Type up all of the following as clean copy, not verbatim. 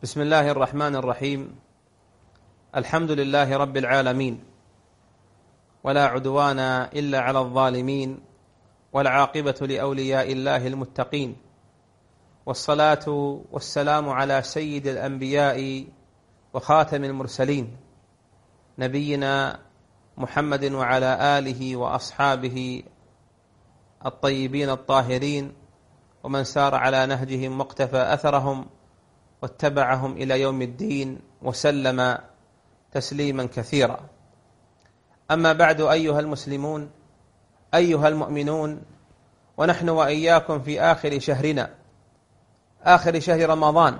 بسم الله الرحمن الرحيم. الحمد لله رب العالمين، ولا عدوان إلا على الظالمين، والعاقبة لأولياء الله المتقين، والصلاة والسلام على سيد الأنبياء وخاتم المرسلين نبينا محمد وعلى آله وأصحابه الطيبين الطاهرين، ومن سار على نهجهم واقتفى أثرهم واتبعهم إلى يوم الدين وسلم تسليما كثيرا. أما بعد، أيها المسلمون، أيها المؤمنون، ونحن وإياكم في آخر شهرنا، آخر شهر رمضان،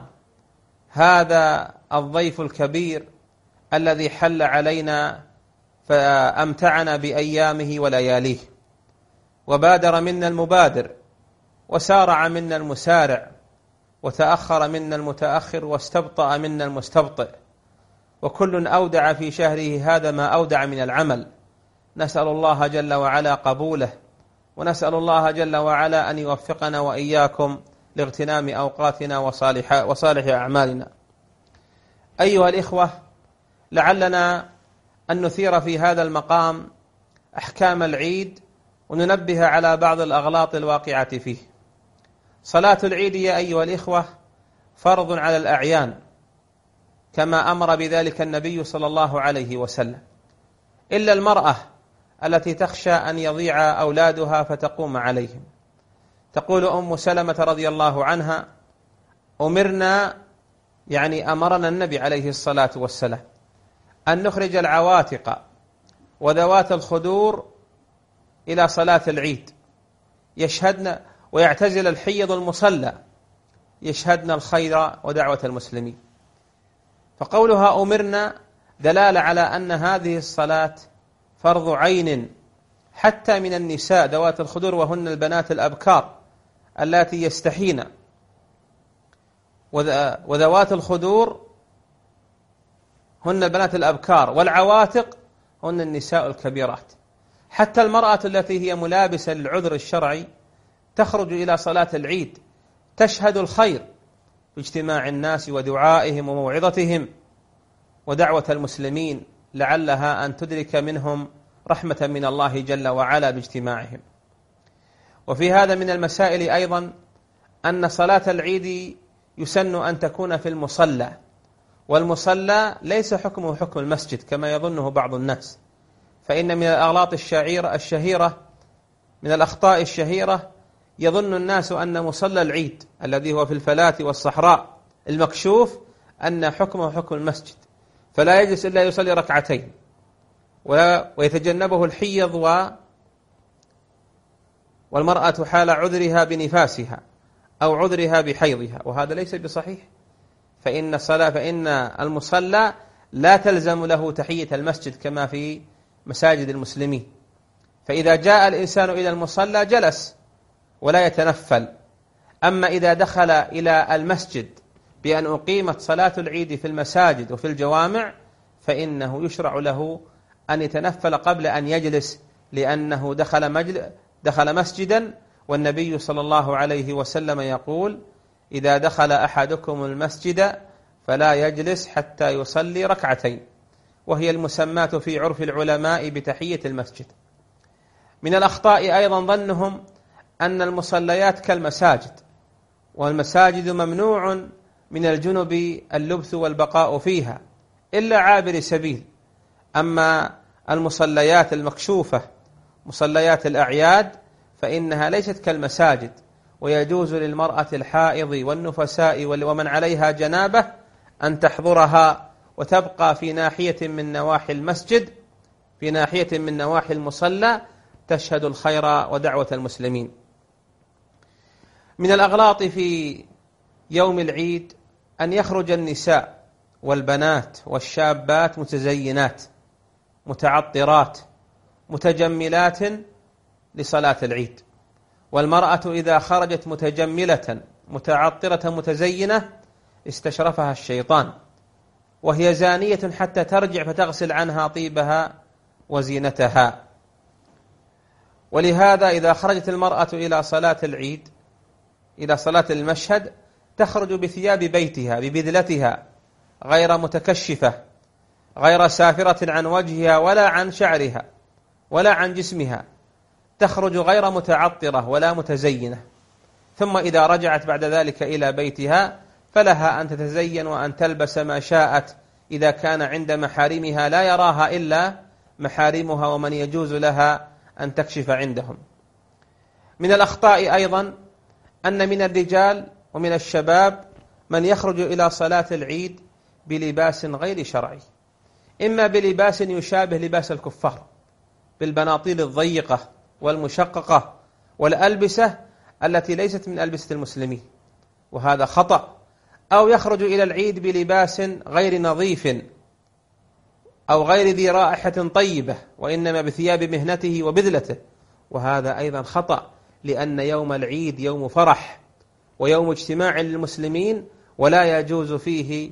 هذا الضيف الكبير الذي حل علينا فأمتعنا بأيامه ولياليه، وبادر منا المبادر، وسارع منا المسارع، وتأخر منا المتأخر، واستبطأ منا المستبطئ، وكل أودع في شهره هذا ما أودع من العمل. نسأل الله جل وعلا قبوله، ونسأل الله جل وعلا أن يوفقنا وإياكم لاغتنام أوقاتنا وصالح أعمالنا. أيها الإخوة، لعلنا أن نثير في هذا المقام أحكام العيد، وننبه على بعض الأغلاط الواقعة فيه. صلاة العيد يا أيها الإخوة فرض على الأعيان، كما أمر بذلك النبي صلى الله عليه وسلم، إلا المرأة التي تخشى أن يضيع أولادها فتقوم عليهم. تقول أم سلمة رضي الله عنها: أمرنا، يعني أمرنا النبي عليه الصلاة والسلام، أن نخرج العواتق وذوات الخدور إلى صلاة العيد، يشهدن ويعتزل الحيض المصلى، يشهدن الخير ودعوة المسلمين. فقولها أمرنا دلالة على أن هذه الصلاة فرض عين حتى من النساء ذوات الخدور، وهن البنات الأبكار اللاتي يستحين، وذوات الخدور هن البنات الأبكار، والعواتق هن النساء الكبيرات. حتى المرأة التي هي ملابسة للعذر الشرعي تخرج إلى صلاة العيد، تشهد الخير باجتماع الناس ودعائهم وموعظتهم ودعوة المسلمين، لعلها أن تدرك منهم رحمة من الله جل وعلا باجتماعهم. وفي هذا من المسائل أيضا أن صلاة العيد يسن أن تكون في المصلى، والمصلى ليس حكمه حكم المسجد كما يظنه بعض الناس، فإن من الأغلاط الشهيرة، من الأخطاء الشهيرة، يظن الناس أن مصلى العيد الذي هو في الفلاة والصحراء المكشوف أن حكمه حكم المسجد، فلا يجلس إلا يصلي ركعتين، ويتجنبه الحيض والمرأة حال عذرها بنفاسها أو عذرها بحيضها، وهذا ليس بصحيح. فإن المصلى لا تلزم له تحية المسجد كما في مساجد المسلمين، فإذا جاء الإنسان إلى المصلى جلس ولا يتنفل. أما إذا دخل إلى المسجد بأن أقيمت صلاة العيد في المساجد وفي الجوامع، فإنه يشرع له أن يتنفل قبل أن يجلس، لأنه دخل مسجدا، والنبي صلى الله عليه وسلم يقول: إذا دخل أحدكم المسجد فلا يجلس حتى يصلي ركعتين، وهي المسماة في عرف العلماء بتحية المسجد. من الأخطاء أيضا ظنهم أن المصليات كالمساجد، والمساجد ممنوع من الجنب اللبث والبقاء فيها إلا عابر سبيل. أما المصليات المكشوفة، مصليات الأعياد، فإنها ليست كالمساجد، ويجوز للمرأة الحائض والنفساء ومن عليها جنابة أن تحضرها وتبقى في ناحية من نواحي المسجد، في ناحية من نواحي المصلى، تشهد الخير ودعوة المسلمين. من الأغلاط في يوم العيد أن يخرج النساء والبنات والشابات متزينات متعطرات متجملات لصلاة العيد. والمرأة إذا خرجت متجملة متعطرة متزينة استشرفها الشيطان، وهي زانية حتى ترجع فتغسل عنها طيبها وزينتها. ولهذا إذا خرجت المرأة إلى صلاة العيد، إلى صلاة المشهد، تخرج بثياب بيتها ببذلتها غير متكشفة، غير سافرة عن وجهها ولا عن شعرها ولا عن جسمها، تخرج غير متعطرة ولا متزينة. ثم إذا رجعت بعد ذلك إلى بيتها فلها أن تتزين وأن تلبس ما شاءت إذا كان عند محارمها لا يراها إلا محارمها ومن يجوز لها أن تكشف عندهم. من الأخطاء أيضا أن من الرجال ومن الشباب من يخرج إلى صلاة العيد بلباس غير شرعي، إما بلباس يشابه لباس الكفار بالبناطيل الضيقة والمشققة والألبسة التي ليست من ألبسة المسلمين، وهذا خطأ، أو يخرج إلى العيد بلباس غير نظيف أو غير ذي رائحة طيبة وإنما بثياب مهنته وبذلته، وهذا أيضا خطأ، لأن يوم العيد يوم فرح ويوم اجتماع للمسلمين، ولا يجوز فيه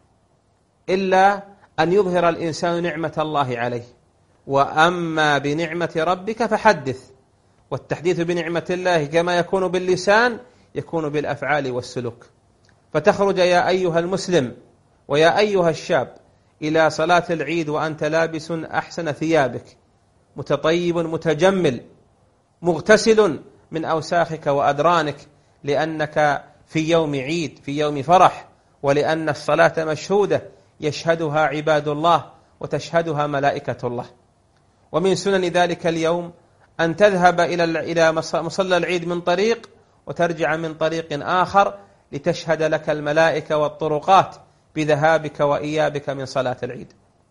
إلا أن يظهر الإنسان نعمة الله عليه. وأما بنعمة ربك فحدث، والتحديث بنعمة الله كما يكون باللسان يكون بالأفعال والسلوك. فتخرج يا أيها المسلم ويا أيها الشاب إلى صلاة العيد وأنت لابس أحسن ثيابك، متطيب متجمل مغتسل من أوساخك وأدرانك، لأنك في يوم عيد، في يوم فرح، ولأن الصلاة مشهودة يشهدها عباد الله وتشهدها ملائكة الله. ومن سنن ذلك اليوم أن تذهب إلى مصلى العيد من طريق وترجع من طريق آخر لتشهد لك الملائكة والطرقات بذهابك وإيابك من صلاة العيد.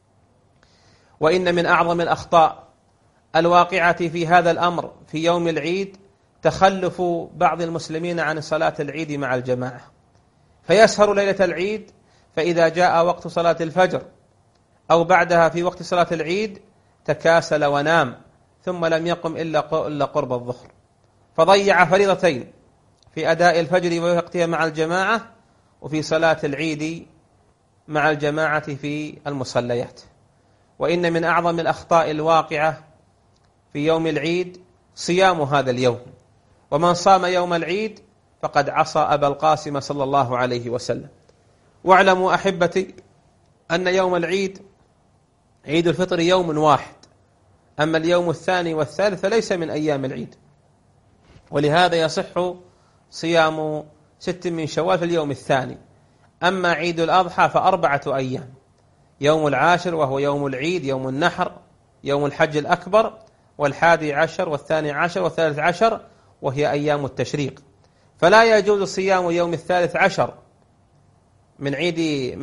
وإن من أعظم الأخطاء الواقعة في هذا الأمر في يوم العيد تخلف بعض المسلمين عن صلاة العيد مع الجماعة، فيسهر ليلة العيد، فإذا جاء وقت صلاة الفجر أو بعدها في وقت صلاة العيد تكاسل ونام، ثم لم يقم إلا قرب الظهر، فضيع فريضتين في أداء الفجر ووقتها مع الجماعة وفي صلاة العيد مع الجماعة في المصليات. وإن من أعظم الأخطاء الواقعة في يوم العيد صيام هذا اليوم، ومن صام يوم العيد فقد عصى أبا القاسم صلى الله عليه وسلم. واعلموا أحبتي أن يوم العيد عيد الفطر يوم واحد، أما اليوم الثاني والثالث فليس من أيام العيد، ولهذا يصح صيام 6 من شوال في اليوم الثاني. أما عيد الأضحى ف4 أيام، يوم العاشر وهو يوم العيد، يوم النحر، يوم الحج الأكبر، وال11 وال12 وال13 وهي أيام التشريق. فلا يجوز صيام يوم 13 من عيد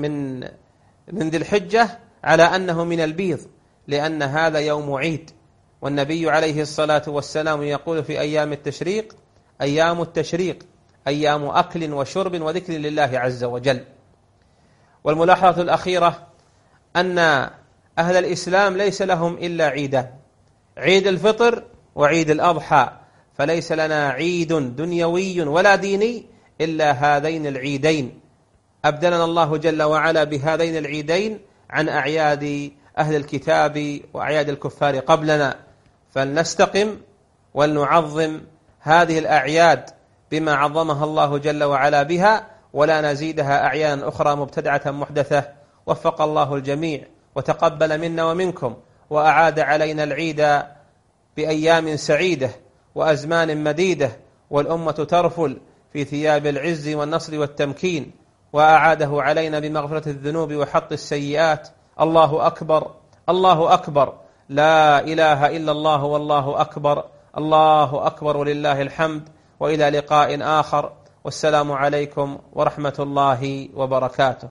من ذي الحجة على أنه من البيض، لأن هذا يوم عيد، والنبي عليه الصلاة والسلام يقول في أيام التشريق: أيام التشريق أيام أكل وشرب وذكر لله عز وجل. والملاحظة الأخيرة أن أهل الإسلام ليس لهم إلا عيدان: عيد الفطر وعيد الأضحى، فليس لنا عيد دنيوي ولا ديني إلا هذين العيدين. أبدلنا الله جل وعلا بهذين العيدين عن أعياد أهل الكتاب وأعياد الكفار قبلنا، فلنستقم ولنعظم هذه الأعياد بما عظمها الله جل وعلا بها، ولا نزيدها أعيادا أخرى مبتدعة محدثة. وفق الله الجميع وتقبل منا ومنكم، وأعاد علينا العيد بأيام سعيدة وأزمان مديدة، والأمة ترفل في ثياب العز والنصر والتمكين، وأعاده علينا بمغفرة الذنوب وحط السيئات. الله أكبر، الله أكبر، لا إله إلا الله والله أكبر، الله أكبر ولله الحمد، وإلى لقاء آخر، والسلام عليكم ورحمة الله وبركاته.